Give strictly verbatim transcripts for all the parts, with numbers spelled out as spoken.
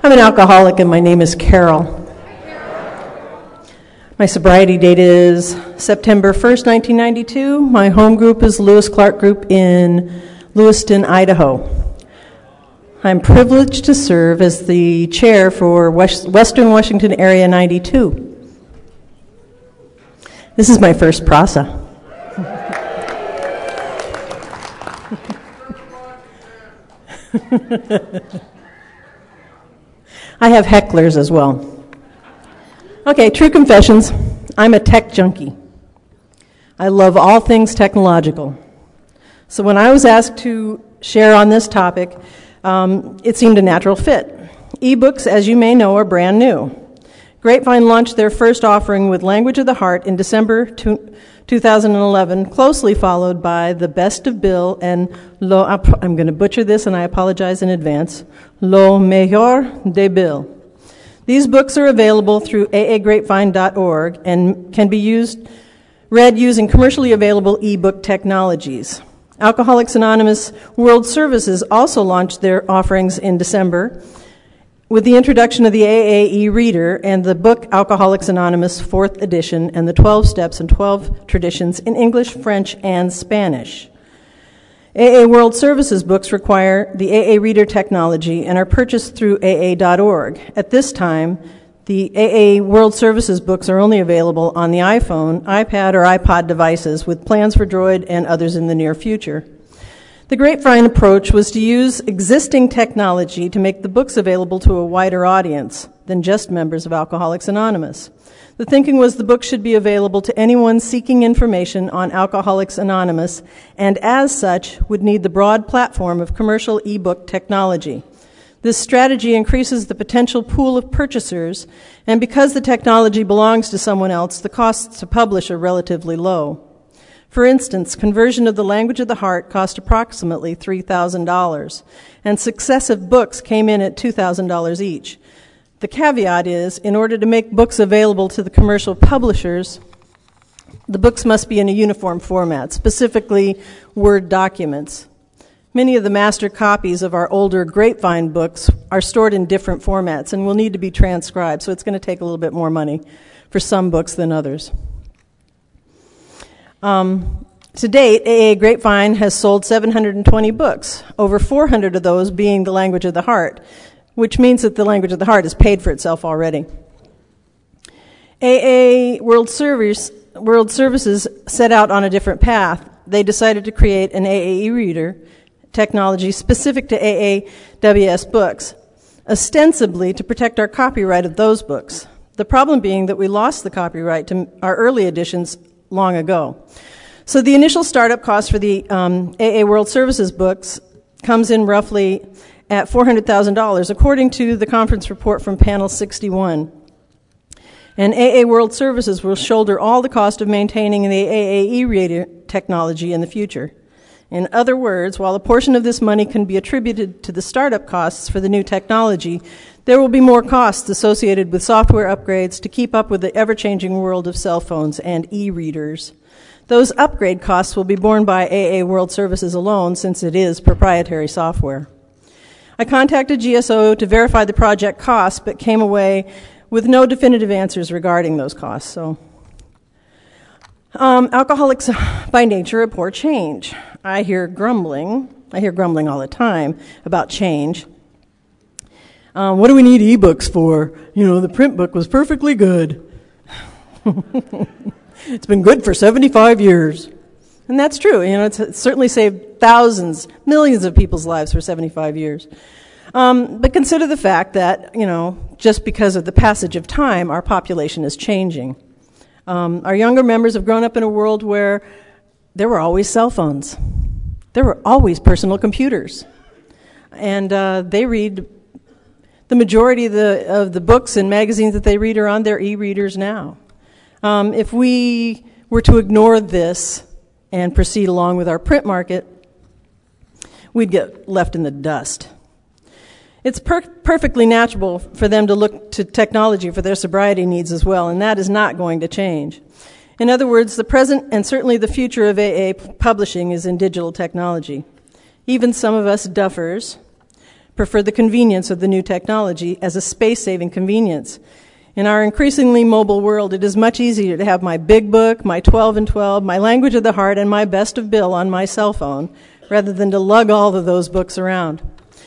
I'm an alcoholic and my name is Carol. My sobriety date is September first, nineteen ninety-two. My home group is Lewis Clark Group in Lewiston, Idaho. I'm privileged to serve as the chair for West, Western Washington Area ninety-two. This is my first prasa. I have hecklers as well. Okay, true confessions. I'm a tech junkie. I love all things technological. So when I was asked to share on this topic, um, it seemed a natural fit. E-books, as you may know, are brand new. Grapevine launched their first offering with Language of the Heart in December two thousand eleven, closely followed by The Best of Bill and Lo, I'm going to butcher this and I apologize in advance, Lo Mejor de Bill. These books are available through a a grapevine dot org and can be used, read using commercially available e-book technologies. Alcoholics Anonymous World Services also launched their offerings in December with the introduction of the A A e-reader and the book Alcoholics Anonymous fourth edition and the twelve Steps and twelve Traditions in English, French, and Spanish. A A World Services books require the A A Reader technology and are purchased through a a dot org. At this time, the A A World Services books are only available on the iPhone, iPad, or iPod devices, with plans for Droid and others in the near future. The Grapevine approach was to use existing technology to make the books available to a wider audience than just members of Alcoholics Anonymous. The thinking was the book should be available to anyone seeking information on Alcoholics Anonymous, and as such, would need the broad platform of commercial e-book technology. This strategy increases the potential pool of purchasers, and because the technology belongs to someone else, the costs to publish are relatively low. For instance, conversion of the Language of the Heart cost approximately three thousand dollars, and successive books came in at two thousand dollars each. The caveat is, in order to make books available to the commercial publishers, the books must be in a uniform format, specifically Word documents. Many of the master copies of our older Grapevine books are stored in different formats and will need to be transcribed, so it's going to take a little bit more money for some books than others. Um, to date, A A Grapevine has sold seven hundred twenty books, over four hundred of those being The Language of the Heart, which means that The Language of the Heart has paid for itself already. A A World, Service, World Services set out on a different path. They decided to create an A A e-reader technology specific to A A W S books, ostensibly to protect our copyright of those books. The problem being that we lost the copyright to our early editions long ago. So the initial startup cost for the um, A A World Services books comes in roughly at four hundred thousand dollars, according to the conference report from Panel sixty-one. And A A World Services will shoulder all the cost of maintaining the A A e-reader technology in the future. In other words, while a portion of this money can be attributed to the startup costs for the new technology, there will be more costs associated with software upgrades to keep up with the ever-changing world of cell phones and e-readers. Those upgrade costs will be borne by A A World Services alone, since it is proprietary software. I contacted G S O to verify the project costs, but came away with no definitive answers regarding those costs. So, um, alcoholics by nature abhor change. I hear grumbling. I hear grumbling all the time about change. Um, what do we need e-books for? You know, the print book was perfectly good. It's been good for seventy-five years. And that's true. You know, it's, it's certainly saved thousands, millions of people's lives for seventy-five years. Um, but consider the fact that, you know, just because of the passage of time, our population is changing. Um, our younger members have grown up in a world where there were always cell phones. There were always personal computers. And uh, they read, the majority of the, of the books and magazines that they read are on their e-readers now. Um, if we were to ignore this and proceed along with our print market, we'd get left in the dust. It's per- perfectly natural for them to look to technology for their sobriety needs as well, and that is not going to change. In other words, the present and certainly the future of A A publishing is in digital technology. Even some of us duffers prefer the convenience of the new technology as a space-saving convenience. In our increasingly mobile world, it is much easier to have my big book, my twelve and twelve, my language of the heart, and my best of Bill on my cell phone, rather than to lug all of those books around.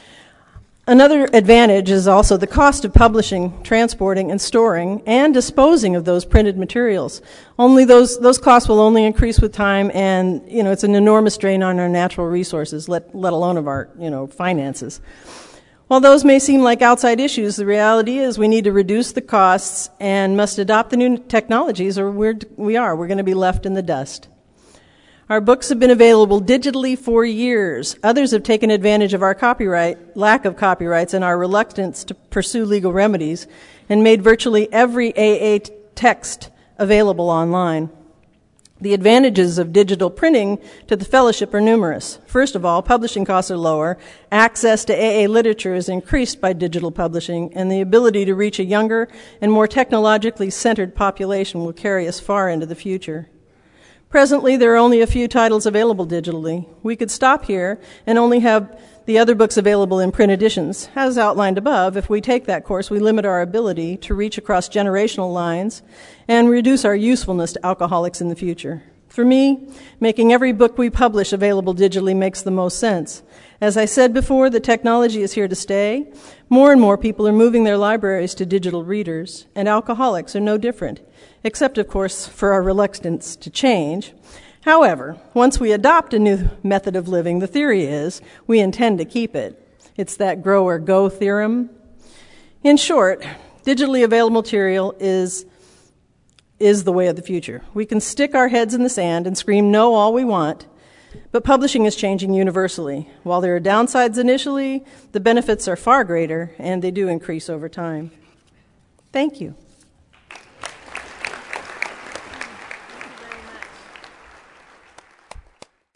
Another advantage is also the cost of publishing, transporting, and storing, and disposing of those printed materials. Only those, those costs will only increase with time, and, you know, it's an enormous drain on our natural resources, let, let alone of our, you know, finances. While those may seem like outside issues, the reality is we need to reduce the costs and must adopt the new technologies, or we're, we are. We're going to be left in the dust. Our books have been available digitally for years. Others have taken advantage of our copyright, lack of copyrights, and our reluctance to pursue legal remedies, and made virtually every A A text available online. The advantages of digital printing to the fellowship are numerous. First of all, publishing costs are lower, access to A A literature is increased by digital publishing, and the ability to reach a younger and more technologically centered population will carry us far into the future. Presently, there are only a few titles available digitally. We could stop here and only have the other books available in print editions. As outlined above, if we take that course, we limit our ability to reach across generational lines and reduce our usefulness to alcoholics in the future. For me, making every book we publish available digitally makes the most sense. As I said before, the technology is here to stay. More and more people are moving their libraries to digital readers, and alcoholics are no different, except, of course, for our reluctance to change. However, once we adopt a new method of living, the theory is we intend to keep it. It's that grow or go theorem. In short, digitally available material is, is the way of the future. We can stick our heads in the sand and scream no all we want, but publishing is changing universally. While there are downsides initially, the benefits are far greater, and they do increase over time. Thank you.